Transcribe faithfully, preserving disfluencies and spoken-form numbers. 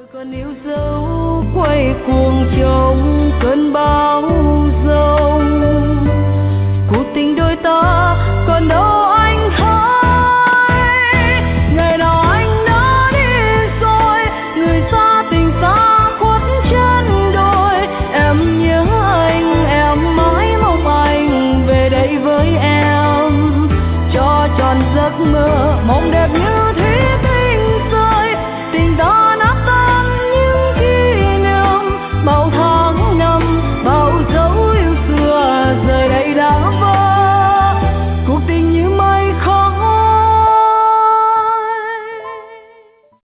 Còn yêu dấu quay cuồng trong cơn bão giông, cuộc tình đôi ta còn đâu anh hỡi. Ngày nào anh đã đi rồi, người xa tình xa khuất chân đôi. Em nhớ anh, em mãi mong anh về đây với em, cho tròn giấc mơ mong đẹp như